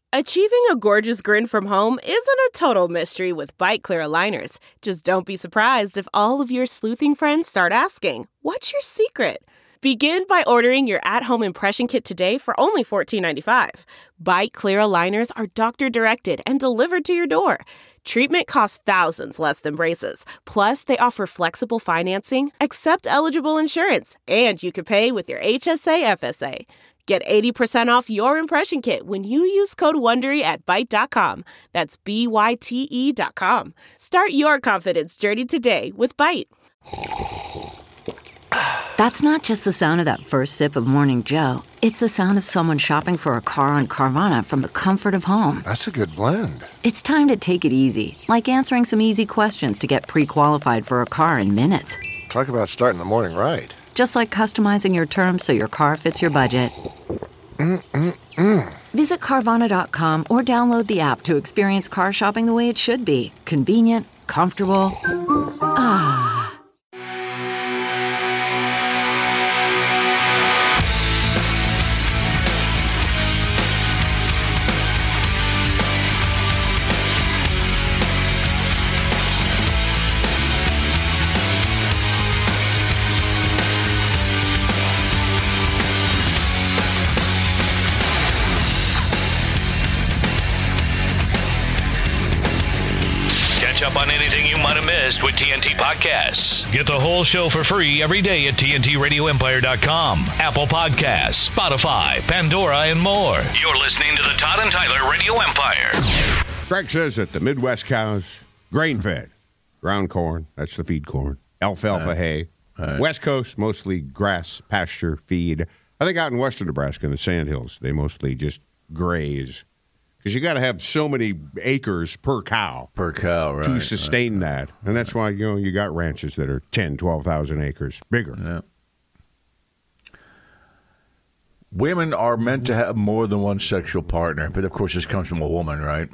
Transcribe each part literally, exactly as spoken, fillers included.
Achieving a gorgeous grin from home isn't a total mystery with Byte Clear aligners. Just don't be surprised if all of your sleuthing friends start asking, "What's your secret?" Begin by ordering your at-home impression kit today for only fourteen ninety-five. Byte Clear aligners are doctor-directed and delivered to your door. Treatment costs thousands less than braces. Plus, they offer flexible financing, accept eligible insurance, and you can pay with your H S A F S A. Get eighty percent off your impression kit when you use code WONDERY at byte dot com. That's B Y T E dot com. Start your confidence journey today with Byte. That's not just the sound of that first sip of Morning Joe. It's the sound of someone shopping for a car on Carvana from the comfort of home. That's a good blend. It's time to take it easy, like answering some easy questions to get pre-qualified for a car in minutes. Talk about starting the morning right. Just like customizing your terms so your car fits your budget. Mm-mm-mm. Visit Carvana dot com or download the app to experience car shopping the way it should be. Convenient, comfortable. Ah. Up on anything you might have missed with T N T Podcasts. Get the whole show for free every day at T N T radio empire dot com, Apple Podcasts, Spotify, Pandora, and more. You're listening to the Todd and Tyler Radio Empire. Greg says that the Midwest cows, grain-fed, ground corn, that's the feed corn, alfalfa right. hay. Right. West Coast, mostly grass, pasture, feed. I think out in western Nebraska, in the Sandhills, they mostly just graze. Because you got to have so many acres per cow. Per cow, right. To sustain right, that. And that's why, you know, you got ranches that are ten, twelve thousand acres bigger. Yeah. Women are meant to have more than one sexual partner, but of course this comes from a woman, right?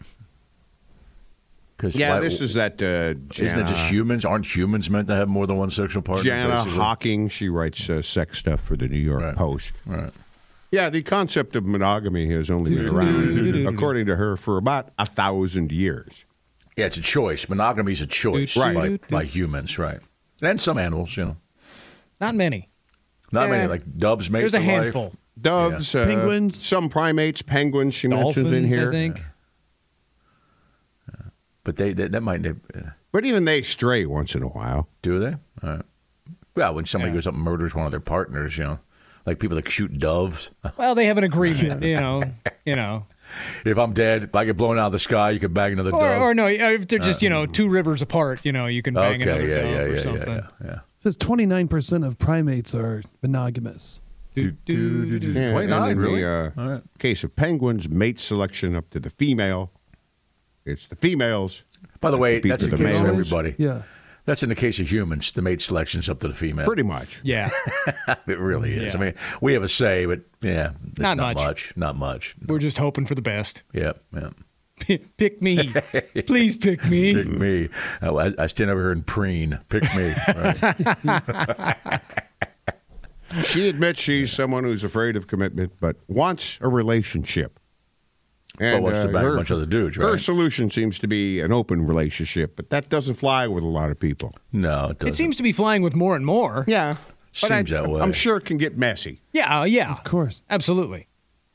Yeah, this is that uh, Jana, isn't it just humans? Aren't humans meant to have more than one sexual partner? Jana basically? Hawking, she writes uh, sex stuff for the New York right. Post. Right. Yeah, the concept of monogamy has only been around, according to her, for about a thousand years. Yeah, it's a choice. Monogamy is a choice right. by, by humans, right? And some animals, you know. Not many. Not yeah. many. Like doves mate There's a for handful. life. Doves, yeah. uh, penguins, some primates, penguins. She dolphins, mentions in here. I think. Yeah. Yeah. But they, they that might. Uh, but even they stray once in a while. Do they? All right. Well, when somebody yeah. goes up and murders one of their partners, you know. Like people that shoot doves. Well, they have an agreement, you know. You know. If I'm dead, if I get blown out of the sky, you can bang another or, dove. Or no, if they're just, uh, you know, two rivers apart, you know, you can bang okay, another yeah, dove yeah, or yeah, something. Yeah, yeah, yeah. It says twenty-nine percent of primates are monogamous. Do, do, do, do. Yeah, twenty-nine, and in really? the uh, right. case of penguins, mate selection up to the female. It's the females. By the way, that that's in the the case of males. everybody. Yeah. That's in the case of humans. The mate selection's up to the female. Pretty much. Yeah. It really is. Yeah. I mean, we have a say, but yeah, it's Not not, much. much. Not much. No. We're just hoping for the best. Yep, yep. Pick me. Please pick me. Pick me. Oh, I, I stand over here and preen. Pick me. Right. She admits she's someone who's afraid of commitment, but wants a relationship. And, But wants to uh, bang a her- bunch of other dudes, Her right? solution seems to be an open relationship, but that doesn't fly with a lot of people. No, it doesn't. It seems to be flying with more and more. Yeah. But Seems I, that way. I'm sure it can get messy. Yeah, uh, yeah. Of course. Absolutely.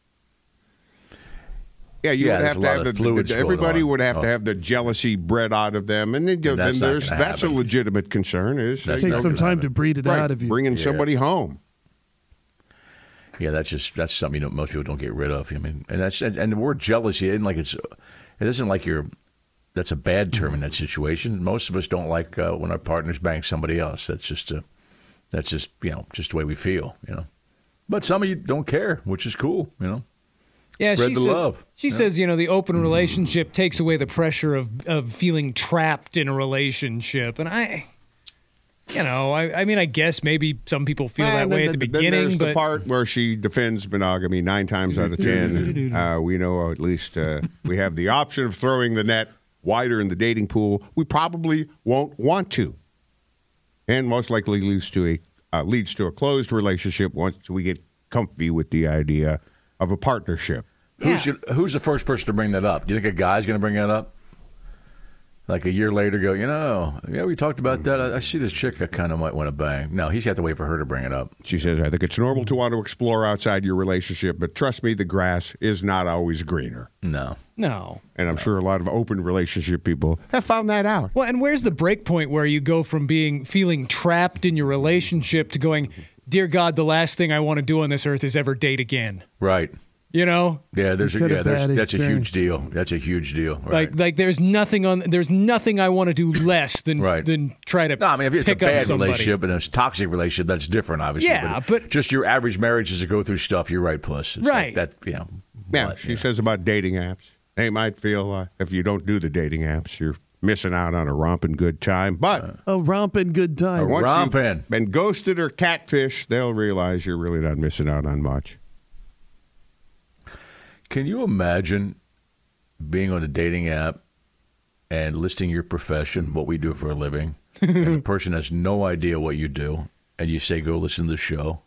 Yeah, you Yeah, would there's have a to lot have of the, fluids the going everybody on. would have Oh. to have the jealousy bred out of them, and then, And that's then not there's gonna that's a happen. legitimate concern. Is That's uh, Take not some gonna time happen. to breed it right, out of you. bringing Yeah. somebody home. Yeah, that's just that's something you know, most people don't get rid of. I mean, and that's and, and the word jealousy isn't like it's it isn't like you're that's a bad term in that situation. Most of us don't like uh, when our partners bang somebody else. That's just a, that's just you know just the way we feel. You know, but some of you don't care, which is cool. You know. Yeah, Spread she the said- love. She Yeah. says, you know, the open relationship takes away the pressure of, of feeling trapped in a relationship. And I, you know, I, I mean, I guess maybe some people feel And that then way at the then beginning, there's but the part where she defends monogamy nine times out of ten. uh, we know at least uh, we have the option of throwing the net wider in the dating pool. We probably won't want to, and most likely leads to a uh, leads to a closed relationship once we get comfy with the idea of a partnership. Who's, your, who's the first person to bring that up? Do you think a guy's going to bring that up? Like a year later, go, you know, yeah, we talked about that. I, I see this chick I kind of might want to bang. No, he's got to wait for her to bring it up. She says, I think it's normal to want to explore outside your relationship, but trust me, the grass is not always greener. No. No. And I'm no. sure a lot of open relationship people have found that out. Well, and where's the break point where you go from being feeling trapped in your relationship to going, dear God, the last thing I want to do on this earth is ever date again? Right. You know, yeah, there's a, yeah, there's, that's a huge deal. That's a huge deal. Right. Like, like there's nothing on. There's nothing I want to do less than right. than try to. No, I mean, if it's pick a bad up somebody. relationship and it's a toxic relationship, that's different, obviously. Yeah, but, but just your average marriages that go through stuff. You're right, Puss. It's right. Like that, you know. Yeah, but, she you know. says about dating apps. They might feel uh, if you don't do the dating apps, you're missing out on a romping good time. But uh, a romping good time. Once romping. You've been ghosted or catfished, they'll realize you're really not missing out on much. Can you imagine being on a dating app and listing your profession, what we do for a living, and the person has no idea what you do, and you say, go listen to the show?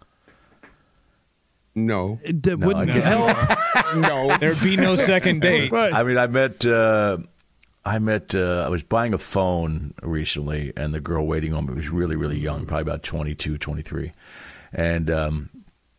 No. It no, wouldn't help. No. There'd be no second date. Right. I mean, I met, uh, I met, uh, I was buying a phone recently, and the girl waiting on me was really, really young, probably about twenty-two, twenty-three. And um,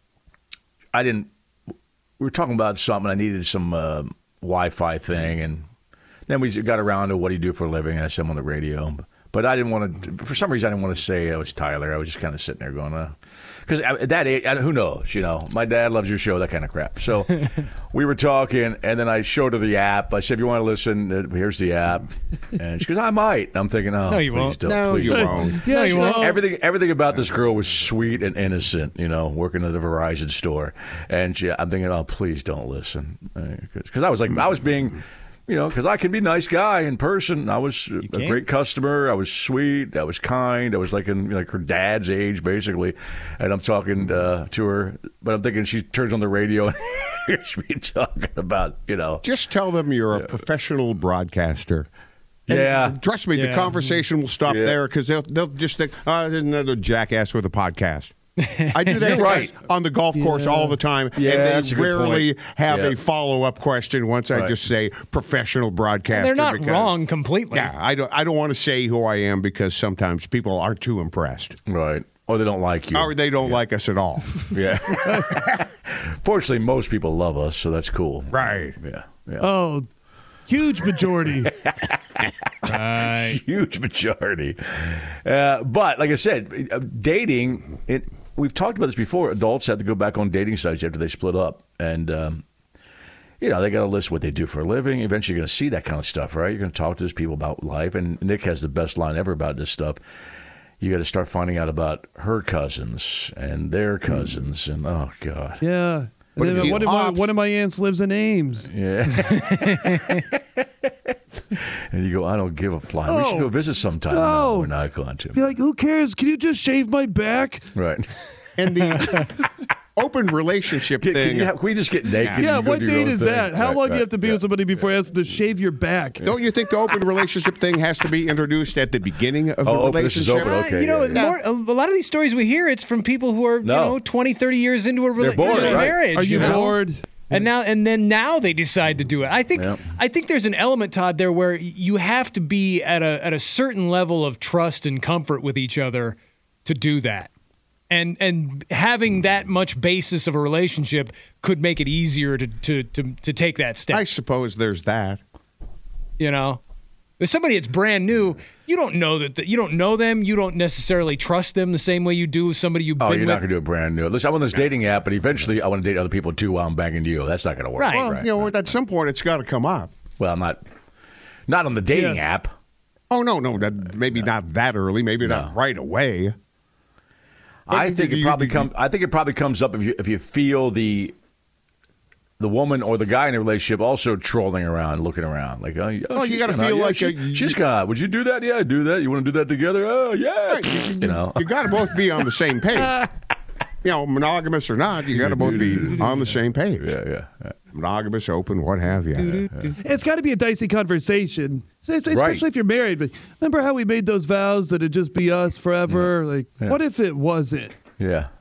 I didn't, we were talking about something. I needed some uh, Wi-Fi thing, and then we got around to what do you do for a living. And I said I'm on the radio, but I didn't want to. For some reason, I didn't want to say I was Tyler. I was just kind of sitting there going, because uh, at that age, who knows? You know, my dad loves your show, that kind of crap. So we were talking, and then I showed her the app. I said, if you want to listen, here's the app. And she goes, I might. I'm thinking, oh, no, you please won't. don't. No, please you don't. won't. Yeah, no, you won't. Everything, everything about this girl was sweet and innocent. You know, working at the Verizon store, and she, I'm thinking, oh, please don't listen, because I was like, I was being, you know, because I can be a nice guy in person. I was a can. great customer. I was sweet. I was kind. I was like in like her dad's age, basically. And I'm talking uh, to her, but I'm thinking she turns on the radio and hears me talking about, you know. Just tell them you're a professional broadcaster. And yeah. Trust me, Yeah. the conversation will stop Yeah. there because they'll, they'll just think, oh, there's another jackass with a podcast. I do that You're to right. guys on the golf course Yeah. all the time, Yeah, and that's they a good rarely point. have Yeah. a follow-up question once I Right. just say professional broadcaster. And they're not because, wrong completely. Yeah, I don't. I don't want to say who I am because sometimes people aren't too impressed, Right. Or they don't like you. or they don't like us at all. Yeah. Fortunately, most people love us, so that's cool. Right. Yeah. Yeah. Oh, huge majority. Right. Huge majority. Uh, but like I said, uh, dating, it, we've talked about this before. Adults have to go back on dating sites after they split up. And, um, you know, they got to list what they do for a living. Eventually, you're going to see that kind of stuff, right? You're going to talk to these people about life. And Nick has the best line ever about this stuff. You got to start finding out about her cousins and their cousins. And, oh, God. Yeah. But And if then you one, of my, opt- one of my aunts lives in Ames. Yeah. And you go, I don't give a fly. We should Oh, go visit sometime. no. No, we're not going to. Be like, who cares? Can you just shave my back? Right. And the open relationship Can, thing. can, you have, can we just get naked? Yeah, and go what do your date own is thing? that? How Right, long do right, you have to be yeah. with somebody before you ask them to shave your back? Don't you think the open relationship thing has to be introduced at the beginning of the Oh, open- this is relationship? open, okay. you know, yeah, yeah. more, a, a lot of these stories we hear, it's from people who are, No. you know, twenty, thirty years into a, They're rela- bored, into a right? marriage. Are you know? bored? And now, and then now they decide to do it. I think, Yeah. I think there's an element, Todd, there where you have to be at a at a certain level of trust and comfort with each other to do that. And and having that much basis of a relationship could make it easier to to to, to take that step. I suppose there's that. You know, if somebody that's brand new, you don't know that the, you don't know them. You don't necessarily trust them the same way you do somebody you've Oh, been you're with. not going to do it brand new. Listen, I'm on this dating app, but eventually I want to date other people too while I'm banging you. That's not going to work. Right. Well, you know, at some point it's got to come up. Well, I'm not, not on the dating Yes. app. Oh no, no, that maybe not that early, maybe not right away. I But think do it you- probably do you- comes. I think it probably comes up if you if you feel the the woman or the guy in a relationship also trolling around, looking around, like, oh, oh Well, you she's gotta gonna- feel yeah, like she, a- she's gonna. Would you do that? Yeah, I do that. You want to do that together? Oh, yeah. You know, You got to both be on the same page. You know, monogamous or not, you got to both be on the same page. yeah, yeah, yeah. Monogamous, open, what have you. It's got to be a dicey conversation, especially Right. if you're married. But remember how we made those vows that it'd just be us forever? Like, Yeah. what if it wasn't? yeah.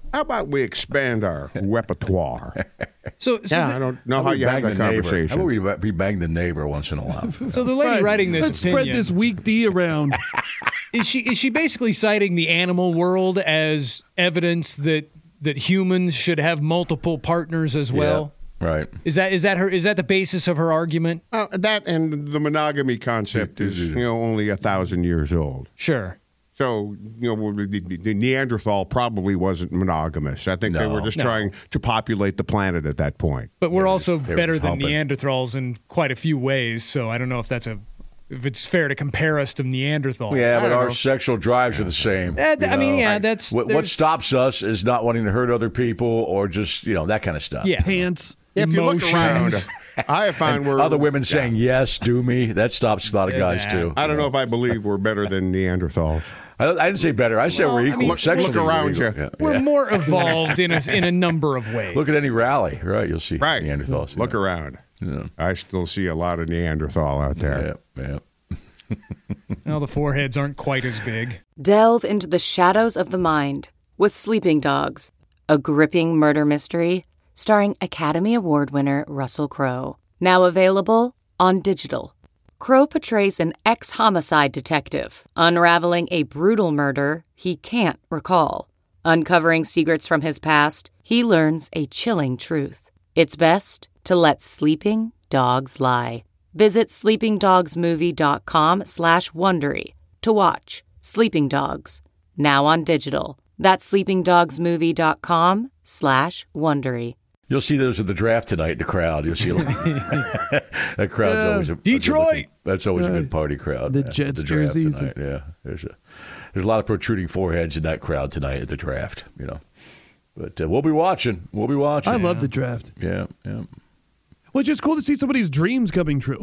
How about we expand our repertoire? So, so yeah, the, I don't know How how about you we have bang that the neighbor? conversation. How about we, we bang the neighbor once in a while? so the lady Right. writing this Let's opinion, spread this weak D around. is she is she basically citing the animal world as evidence that that humans should have multiple partners as well? Yeah, right. Is that is that her is that the basis of her argument? Uh, that and the monogamy concept is, you know, only a thousand years old. Sure. So, you know, the, the Neanderthal probably wasn't monogamous. I think they No. were just No. trying to populate the planet at that point. But we're Yeah, also they were better than helping. Neanderthals in quite a few ways, so I don't know if that's a if it's fair to compare us to Neanderthal. Yeah, but don't our know. sexual drives are the same. Uh, you I mean, know? yeah, that's What, what there's- stops us is not wanting to hurt other people or just, you know, that kind of stuff. yeah. Pants. If you look Emotions. around, I have found we're Other women saying, yes, do me. That stops a lot of Yeah, guys, man. too. I don't know if I believe we're better than Neanderthals. I, don't- I didn't say better. I said Well, we're I equal. mean, Look- Sexually, look around we're equal. you. Yeah, We're yeah. more evolved in a in a number of ways. Look at any rally, right? You'll see Right. Neanderthals. Look yeah. around. Yeah. I still see a lot of Neanderthal out there. Yeah, yeah. Well, the foreheads aren't quite as big. Delve into the shadows of the mind with Sleeping Dogs, a gripping murder mystery starring Academy Award winner Russell Crowe. Now available on digital. Crowe portrays an ex-homicide detective unraveling a brutal murder he can't recall. Uncovering secrets from his past, he learns a chilling truth. It's best to let sleeping dogs lie. Visit sleepingdogsmovie.com slash Wondery to watch Sleeping Dogs, now on digital. That's sleepingdogsmovie.com slash Wondery. You'll see those at the draft tonight, the crowd. You'll see that crowd's Yeah. always a, a Detroit! good looking- that's always a Yeah. good party crowd. The man, Jets at draft jerseys. tonight, Yeah, there's a there's a lot of protruding foreheads in that crowd tonight at the draft. You know, but uh, we'll be watching. We'll be watching. I love the draft. Yeah, yeah. Well, it's just cool to see somebody's dreams coming true.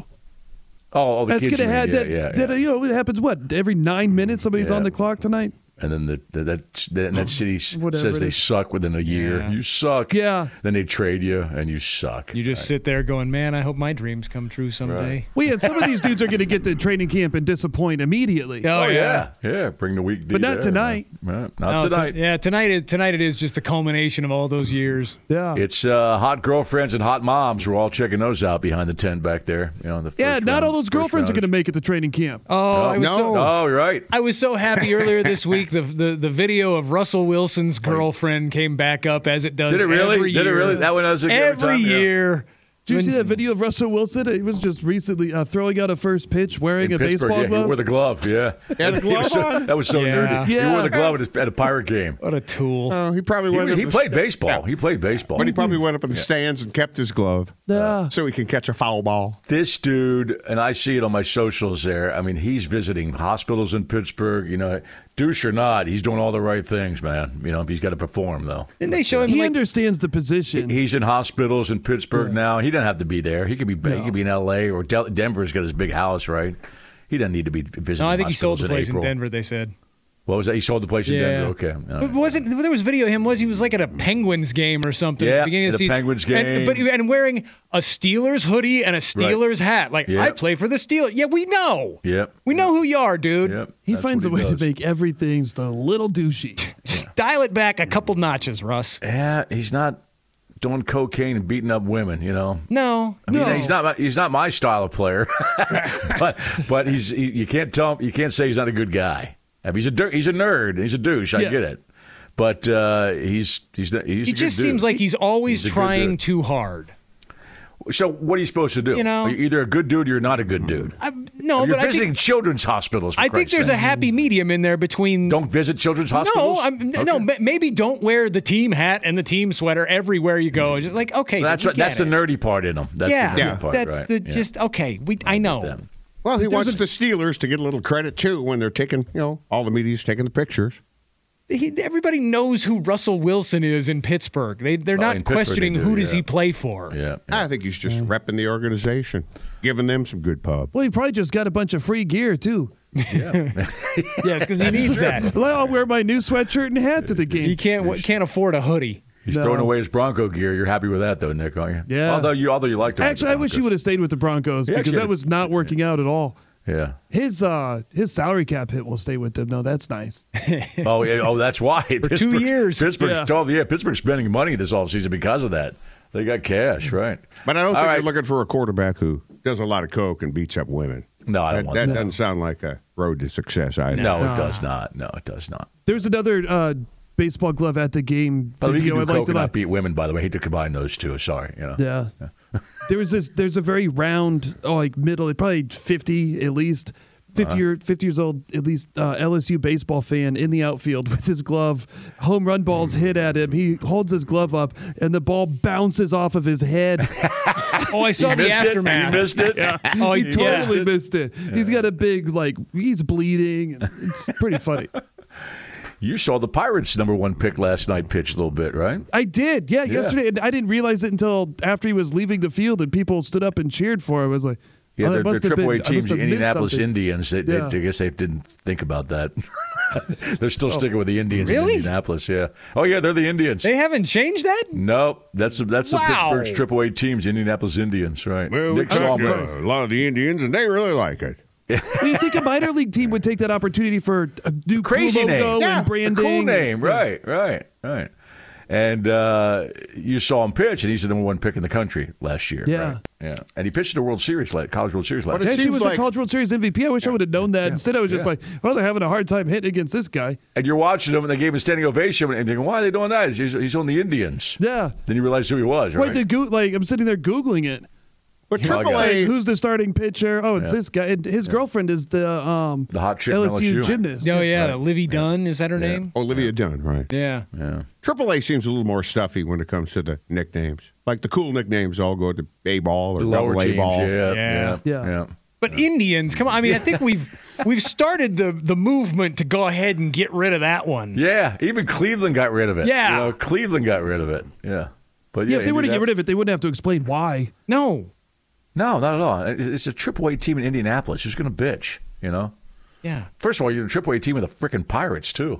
Oh, oh the That's kids. gonna you mean, have yeah, that. yeah, that yeah. You know, it happens. What every nine minutes, somebody's Yeah. on the clock tonight. And then the, the, that that, that city s- Whatever says it they is. suck within a year. Yeah. You suck. Yeah. Then they trade you, and you suck. You just sit there going, man, I hope my dreams come true someday. Well, yeah, some of these dudes are going to get to training camp and disappoint immediately. Oh, Oh yeah. yeah, yeah. Bring the week. D But not there. tonight. Right. No, Not t- tonight. yeah, tonight is tonight it is just the culmination of all those years. Yeah. It's uh, hot girlfriends and hot moms. We're all checking those out behind the tent back there. You know, the first Yeah, not round- all those first girlfriends are round. going to make it to training camp. Oh, I was no. so Oh, you're right. I was so happy earlier this week. The, the the video of Russell Wilson's girlfriend came back up as it does. Did it really? Every Did it year. really? That one was a good every time, yeah. year. Did you When- see that video of Russell Wilson? He was just recently uh, throwing out a first pitch wearing In a Pittsburgh, baseball yeah, glove. he wore the glove. Yeah, Had a He was glove so- on? That was so Yeah. nerdy. He Yeah. wore the glove at, his, at a Pirate game. What a tool. Oh, he probably He, went. up he the played sta- baseball. Yeah. He played baseball. But he probably went up in the stands and kept his glove. Yeah. So he can catch a foul ball. This dude, and I see it on my socials there. I mean, he's visiting hospitals in Pittsburgh. You know, douche or not, he's doing all the right things, man. You know, he's got to perform though. Didn't they show him He like understands the position. He's in hospitals in Pittsburgh now. He doesn't have to be there. He could be he could be in L A or Del- Denver's got his big house, right? He doesn't need to be visiting. No, I think he sold the hospitals place in April. Denver, they said. What was that? He sold the place in Yeah. Denver. Okay. All But right. wasn't there was video of him was he was like at a Penguins game or something at Yeah, the beginning of at the a season. Penguins And, game. but and wearing a Steelers hoodie and a Steelers hat. Like Yeah. I play for the Steelers. Yeah, we know. Yep. We know who you are, dude. Yep. he That's finds a what way he to does. make everything just a little douchey. Just dial it back a couple notches, Russ. Yeah, he's not doing cocaine and beating up women. You know. No, I mean, no. he's, he's not. my- He's not my style of player, but but he's. He, you can't tell him. You can't say he's not a good guy. I mean, he's a dir- he's a nerd. He's a douche. I Yes. get it. But uh, he's he's he's. He a good just dude. seems like he's always He's a good trying dude. too hard. So what are you supposed to do? You know- You're either a good dude or you're not a good dude. I, no, You're but I visiting think, children's hospitals. For I think Christ's there's a sake. happy medium in there between. Don't visit children's hospitals. No, I'm, no. ma- Maybe don't wear the team hat and the team sweater everywhere you go. Just like okay, That's we what, that's get the it. nerdy part in him. That's yeah, the nerdy part, that's right. the Yeah. just okay. We I know. Them. Well, he There's wants a- the Steelers to get a little credit too when they're taking, you know, all the media's taking the pictures. He, everybody knows who Russell Wilson is in Pittsburgh. They they're Well, not in Pittsburgh questioning they do, who does yeah. he play for. Yeah. I think he's just repping the organization, giving them some good pub. Well, he probably just got a bunch of free gear too. Yes, because he needs that. Well, I'll wear my new sweatshirt and hat to the game. He can't can't afford a hoodie. He's No. throwing away his Bronco gear. You're happy with that, though, Nick, aren't you? Yeah. Although you, although you liked him. Actually, I wish he would have stayed with the Broncos Yeah, because actually- that was not working out at all. Yeah. His uh his salary cap hit will stay with him. No, that's nice. Oh, yeah, oh, that's why. For two years. Pittsburgh's, Yeah. oh, yeah, Pittsburgh's spending money this offseason because of that. They got cash, right? But I don't All think right. they're looking for a quarterback who does a lot of coke and beats up women. No, I don't that, want that. that. doesn't sound like a road to success either. No, it does not. No, it does not. There's another uh, baseball glove at the game. By the way, you video can do I'd like coke to and not like. beat women, by the way. I hate to combine those two. Sorry. You know. Yeah. there was this. There's a very round, oh, like middle, probably fifty at least, fifty Uh-huh. year, fifty years old at least. Uh, L S U baseball fan in the outfield with his glove. Home run balls hit at him. He holds his glove up, and the ball bounces off of his head. Oh, I saw You the missed it? aftermath. You missed it? Yeah. Oh, he yeah. totally missed it. He's got a big like. He's bleeding. And it's pretty funny. You saw the Pirates' number one pick last night pitch a little bit, right? I did, yeah, Yeah. yesterday. And I didn't realize it until after he was leaving the field and people stood up and cheered for him. I was like, Yeah, oh, they're, it they're must have Triple A been- I teams, must the have missed Indianapolis something. Indians. They, they, Yeah. I guess they didn't think about that. They're still sticking with the Indians Really? in Indianapolis. Yeah. Oh yeah, they're the Indians. They haven't changed that? Nope, that's that's the Wow. Pittsburgh's Triple A teams, Indianapolis Indians, right? Well, we Nick talked Swarbrick. to a lot of the Indians, and they really like it. Well, you think a minor league team would take that opportunity for a new Crazy cool logo name, Yeah, and a branding? cool name, right? Right? Right? And uh, you saw him pitch, and he's the number one pick in the country last year. Yeah. right? Yeah, and he pitched in the World Series, like College World Series last But it year. Yes, he seems was like- the College World Series M V P. I wish I would have known that. Instead, I was just Yeah. like, well, they're having a hard time hitting against this guy. And you're watching him, and they gave him a standing ovation, and you're thinking, why are they doing that? He's, he's on the Indians. Yeah. Then you realize who he was, Right. right? to go- like I'm sitting there Googling it. But Yeah, I got Triple Like, A, who's the starting pitcher? Oh, it's Yeah. this guy. And his girlfriend is the um, The hot chick from L S U L S U. gymnast. Oh, yeah. Livy Dunn, is that her name? Olivia Dunn, right? Yeah. Yeah. Triple A seems a little more stuffy when it comes to the nicknames. Like the cool nicknames all go to A ball or The lower double A teams, ball. yeah, Yeah. yeah, Yeah. yeah. But Indians, come on. I mean, I think we've we've started the, the movement to go ahead and get rid of that one. Yeah, even Cleveland got rid of it. Yeah. You know, Cleveland got rid of it. Yeah. But Yeah, yeah, if they were to get rid of it, they wouldn't have to explain why. No. No, not at all. It- It's a Triple A team in Indianapolis. Who's going to bitch, you know? Yeah. First of all, you're a Triple A team with the freaking Pirates, too.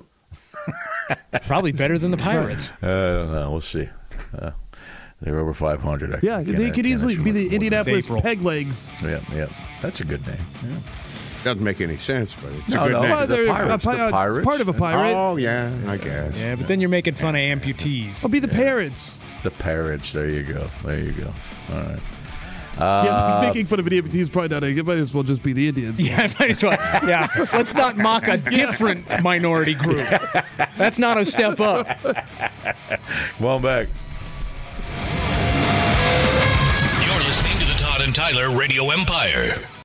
Probably better than the Pirates. Uh, I don't know. We'll see. Uh, they're over five hundred. I Yeah, can't- they I could can't easily actually be look the more than Indianapolis April. peg legs. that. Yeah, yeah. That's a good name. Yeah. Doesn't make any sense, but it's No, a good no. name. Well, the they're Pirates, a, the pi- Pirates. It's part of a pirate. Oh, yeah, I guess. Yeah, but then you're making fun of amputees. I'll be the parrots. The Pirates. There you go. There you go. All right. yeah, making fun of the amputees is probably not a. It might as well just be the Indians. Yeah, might as well. Yeah, let's not mock a different minority group. That's not a step up. Come on back. You're listening to the Todd and Tyler Radio Empire.